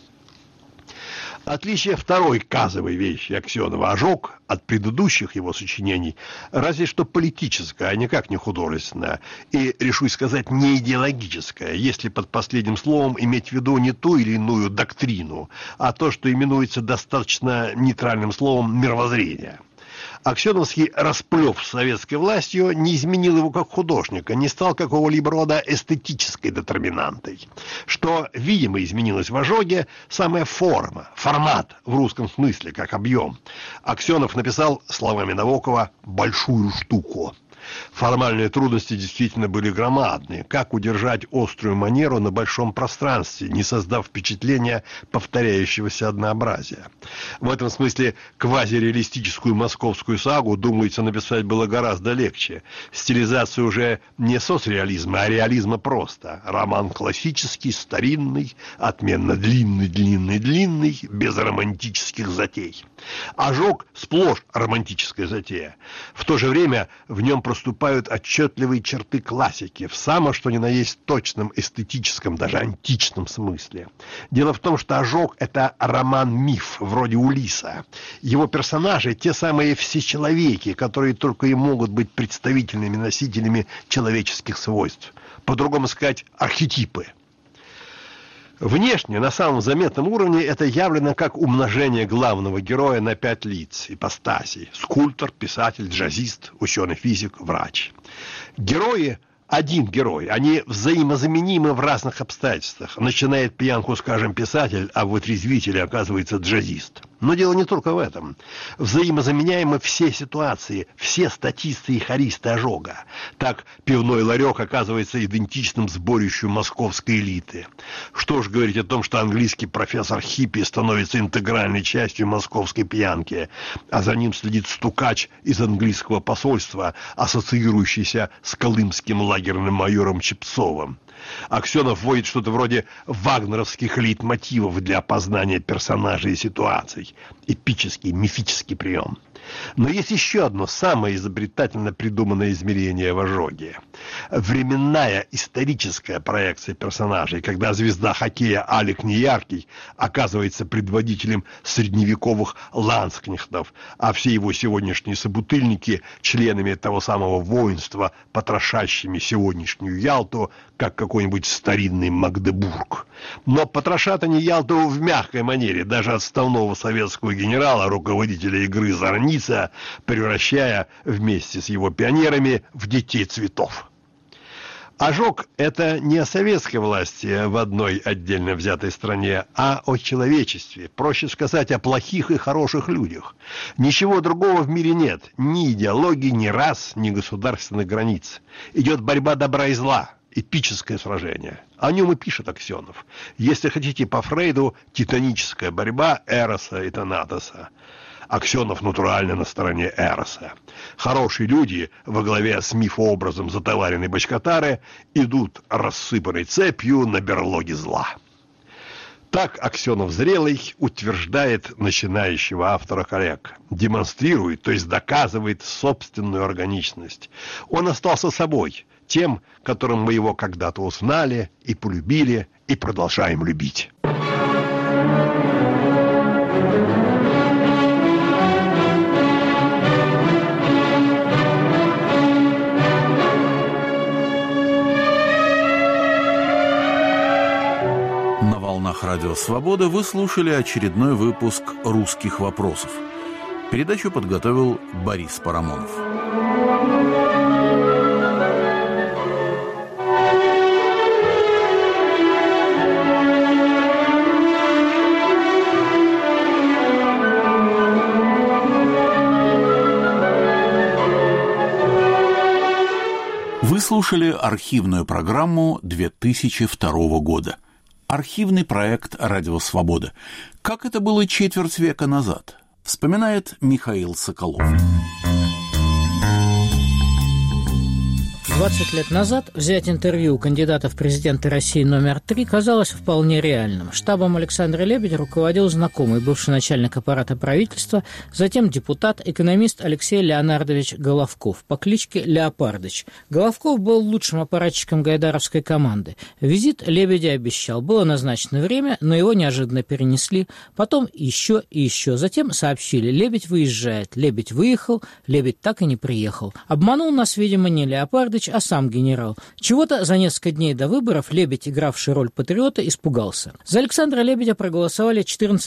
Отличие второй казовой вещи Аксенова «Ожог» от предыдущих его сочинений разве что политическое, а никак не художественное, и, решусь сказать, не идеологическое, если под последним словом иметь в виду не ту или иную доктрину, а то, что именуется достаточно нейтральным словом «мировоззрение». Аксеновский расплев с советской властью не изменил его как художника, не стал какого-либо рода эстетической детерминантой. Что, видимо, изменилось в «Ожоге» самая форма, формат в русском смысле, как объем. Аксенов написал, словами Набокова, «большую штуку». Формальные трудности действительно были громадные. Как удержать острую манеру на большом пространстве, не создав впечатления повторяющегося однообразия? В этом смысле квазиреалистическую московскую сагу, думается, написать было гораздо легче. Стилизация уже не соцреализма, а реализма просто. Роман классический, старинный, отменно длинный, без романтических затей. «Ожог» сплошь романтическая затея. В то же время в нем проступают отчетливые черты классики, в самом что ни на есть точном эстетическом, даже античном смысле. Дело в том, что «Ожог» — это роман-миф, вроде Улисса. Его персонажи — те самые всечеловеки, которые только и могут быть представительными носителями человеческих свойств. По-другому сказать, архетипы. Внешне, на самом заметном уровне, это явлено как умножение главного героя на 5 лиц, ипостасей: скульптор, писатель, джазист, ученый-физик, врач. Герои, один герой, они взаимозаменимы в разных обстоятельствах. Начинает пьянку, скажем, писатель, а в вытрезвителе оказывается джазист. Но дело не только в этом. Взаимозаменяемы все ситуации, все статисты и хористы «Ожога». Так пивной ларек оказывается идентичным сборищу московской элиты. Что ж говорить о том, что английский профессор Хиппи становится интегральной частью московской пьянки, а за ним следит стукач из английского посольства, ассоциирующийся с колымским лагерным майором Чепцовым. Аксенов вводит что-то вроде вагнеровских лейтмотивов для опознания персонажей и ситуаций. Эпический, мифический прием. Но есть еще одно самое изобретательно придуманное измерение в «Ожоге». Временная историческая проекция персонажей, когда звезда хоккея Алек Неяркий оказывается предводителем средневековых ланскнехтов, а все его сегодняшние собутыльники членами того самого воинства, потрошащими сегодняшнюю Ялту, как какой-нибудь старинный Магдебург. Но потрошат они Ялту в мягкой манере, даже отставного советского генерала, руководителя игры «Зорница», превращая вместе с его пионерами в детей цветов. «Ожог» — это не о советской власти в одной отдельно взятой стране, а о человечестве, проще сказать, о плохих и хороших людях. Ничего другого в мире нет, ни идеологии, ни рас, ни государственных границ. Идет борьба добра и зла, эпическое сражение. О нем и пишет Аксенов. Если хотите по Фрейду, титаническая борьба Эроса и Танатоса. Аксенов натурально на стороне Эроса. Хорошие люди во главе с мифообразом затоваренной бочкотары идут рассыпанной цепью на берлоге зла. Так Аксенов зрелый утверждает начинающего автора коллег. Демонстрирует, то есть доказывает собственную органичность. Он остался собой, тем, которым мы его когда-то узнали и полюбили, и продолжаем любить. Радио «Свобода» вы слушали очередной выпуск «Русских вопросов». Передачу подготовил Борис Парамонов. Вы слушали архивную программу 2002 года. Архивный проект «Радио Свобода». Как это было четверть века назад, вспоминает Михаил Соколов. 20 лет назад взять интервью у кандидата в президенты России номер 3 казалось вполне реальным. Штабом Александра Лебедя руководил знакомый, бывший начальник аппарата правительства, затем депутат, экономист Алексей Леонардович Головков по кличке Леопардыч. Головков был лучшим аппаратчиком гайдаровской команды. Визит Лебедя обещал. Было назначено время, но его неожиданно перенесли. Потом еще и еще. Затем сообщили: Лебедь выезжает. Лебедь выехал, Лебедь так и не приехал. Обманул нас, видимо, не Леопардыч, а сам генерал. Чего-то за несколько дней до выборов Лебедь, игравший роль патриота, испугался. За Александра Лебедя проголосовали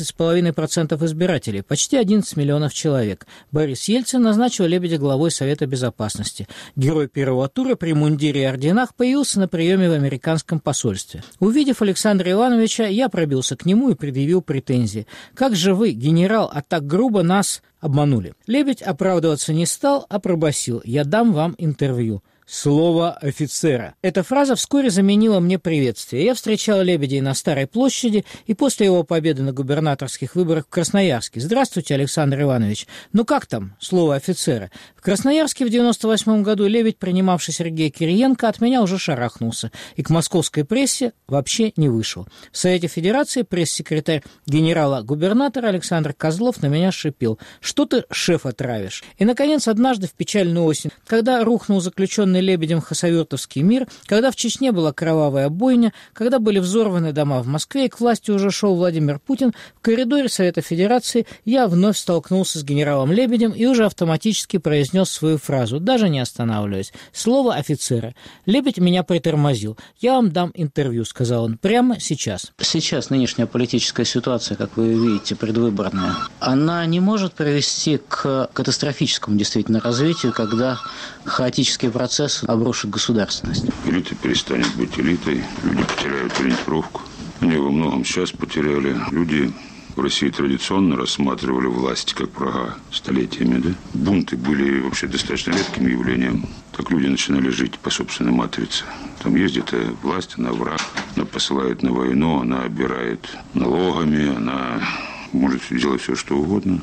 14,5% избирателей, почти 11 миллионов человек. Борис Ельцин назначил Лебедя главой Совета Безопасности. Герой первого тура при мундире и орденах появился на приеме в американском посольстве. Увидев Александра Ивановича, я пробился к нему и предъявил претензии. «Как же вы, генерал, а так грубо нас обманули?» Лебедь оправдываться не стал, а пробасил: «Я дам вам интервью». Слово офицера. Эта фраза вскоре заменила мне приветствие. Я встречал Лебедя на Старой площади и после его победы на губернаторских выборах в Красноярске. «Здравствуйте, Александр Иванович. Ну как там слово офицера?» В Красноярске в 98 году Лебедь, принимавший Сергея Кириенко, от меня уже шарахнулся и к московской прессе вообще не вышел. В Совете Федерации пресс-секретарь генерала-губернатора Александр Козлов на меня шипел: «Что ты шефа травишь?» И, наконец, однажды в печальную осень, когда рухнул заключенный Лебедем хасавюртовский мир, когда в Чечне была кровавая бойня, когда были взорваны дома в Москве и к власти уже шел Владимир Путин, в коридоре Совета Федерации я вновь столкнулся с генералом Лебедем и уже автоматически произнес свою фразу, даже не останавливаясь: «Слово офицера». Лебедь меня притормозил. «Я вам дам интервью», — сказал он, — «прямо сейчас». Сейчас нынешняя политическая ситуация, как вы видите, предвыборная, она не может привести к катастрофическому действительно развитию, когда хаотический процесс обрушит государственность. Элита перестанет быть элитой, люди потеряют ориентировку. Они во многом сейчас потеряли. Люди в России традиционно рассматривали власть как врага столетиями. Да? Бунты были вообще достаточно редким явлением. Так люди начинали жить по собственной матрице. Там ездит власть, она враг, она посылает на войну, она обирает налогами, она может делать все, что угодно.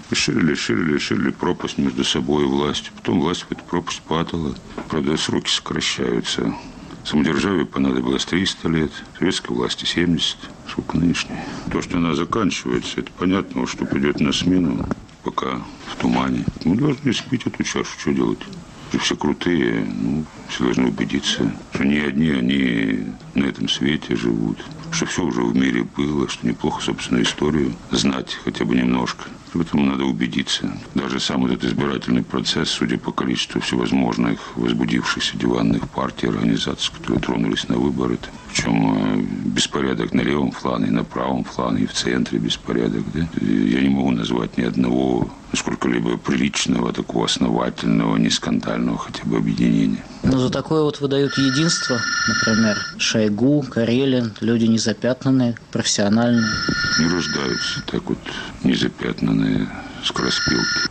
Ширили пропасть между собой и властью. Потом власть в эту пропасть падала. Правда, сроки сокращаются. Самодержавию понадобилось 300 лет, советской власти 70. Сколько нынешней? То, что она заканчивается, это понятно, что придет на смену, пока в тумане. Мы должны спить эту чашу, что делать? Все крутые, все должны убедиться, что не одни они на этом свете живут, что все уже в мире было, что неплохо, собственно, историю знать хотя бы немножко. В этом надо убедиться. Даже сам этот избирательный процесс, судя по количеству всевозможных возбудившихся диванных партий, организаций, которые тронулись на выборы, причем беспорядок на левом фланге, на правом фланге, и в центре беспорядок. Да? Я не могу назвать ни одного сколько-либо приличного, такого основательного, не скандального хотя бы объединения. Но за такое вот выдают единство, например, Шойгу, Карелин, люди незапятнанные, профессиональные. Не рождаются так вот незапятнанные скороспелки.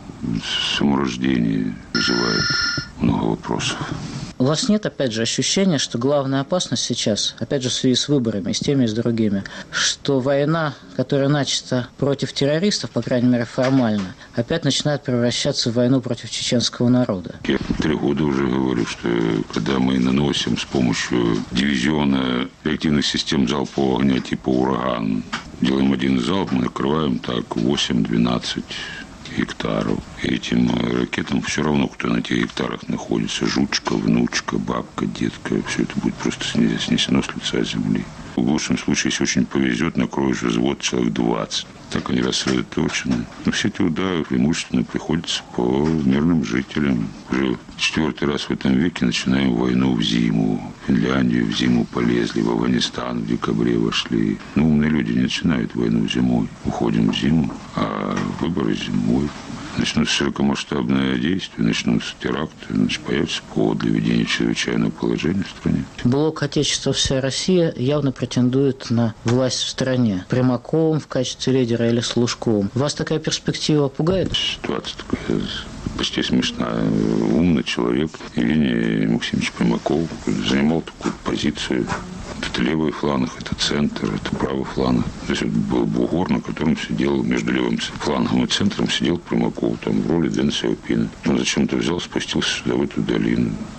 Саморождение вызывает много вопросов. У вас нет, опять же, ощущения, что главная опасность сейчас, опять же, в связи с выборами, с теми и с другими, что война, которая начата против террористов, по крайней мере, формально, опять начинает превращаться в войну против чеченского народа? Я 3 года уже говорю, что когда мы наносим с помощью дивизиона реактивных систем залпового огня типа «Ураган», делаем один залп, мы накрываем так 8-12 гектаров. И этим ракетам все равно, кто на тех гектарах находится. Жучка, внучка, бабка, детка. Все это будет просто снесено с лица земли. В лучшем случае, если очень повезет, накроешь взвод человек 20. Так они рассредоточены. Но все эти удары преимущественно приходятся по мирным жителям. Уже 4-й раз в этом веке начинаем войну в зиму. В Финляндию в зиму полезли, в Афганистан в декабре вошли. Но умные люди не начинают войну зимой. Уходим в зиму, а выборы зимой. Начнутся широкомасштабные действия, начнутся теракты, значит, появится повод для введения чрезвычайного положения в стране. Блок «Отечество. Вся Россия» явно претендует на власть в стране. Примаковым в качестве лидера или с Лужковым. Вас такая перспектива пугает? Ситуация такая почти смешная. Умный человек Евгений Максимович Примаков занимал такую позицию. Это левый фланг, это центр, это правый фланг. То есть это был бугор, на котором сидел, между левым флангом и центром сидел Примаков, там в роли Дэн Сяопина. Он зачем-то взял, спустился сюда, в эту долину.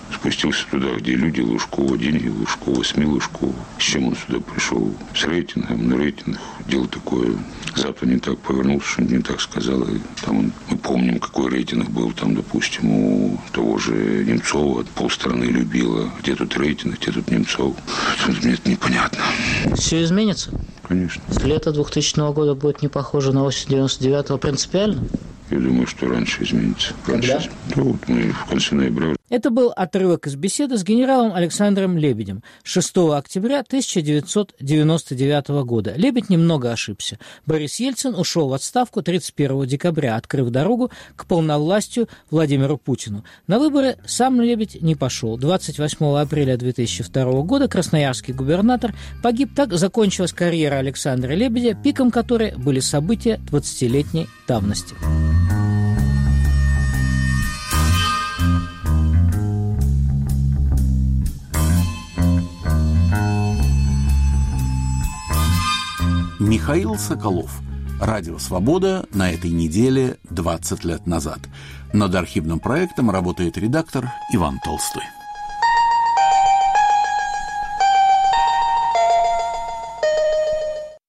Спустился туда, где люди Лужкова, деньги Лужкова, СМИ Лужкова. С чем он сюда пришел? С рейтингом, на рейтинг. Дело такое. Завтра не так повернулся, что не так сказал. И там мы помним, какой рейтинг был там, допустим, у того же Немцова. Полстраны любила. Где тут рейтинг, где тут Немцов? Мне это непонятно. Все изменится? Конечно. Лето 2000 года будет не похоже на осень 99-го принципиально? Я думаю, что раньше изменится. Когда? Да, вот мы в конце ноября. Это был отрывок из беседы с генералом Александром Лебедем 6 октября 1999 года. Лебедь немного ошибся. Борис Ельцин ушел в отставку 31 декабря, открыв дорогу к полновластию Владимиру Путину. На выборы сам Лебедь не пошел. 28 апреля 2002 года красноярский губернатор погиб. Так закончилась карьера Александра Лебедя, пиком которой были события 20-летней давности. Михаил Соколов. Радио «Свобода» на этой неделе 20 лет назад. Над архивным проектом работает редактор Иван Толстой.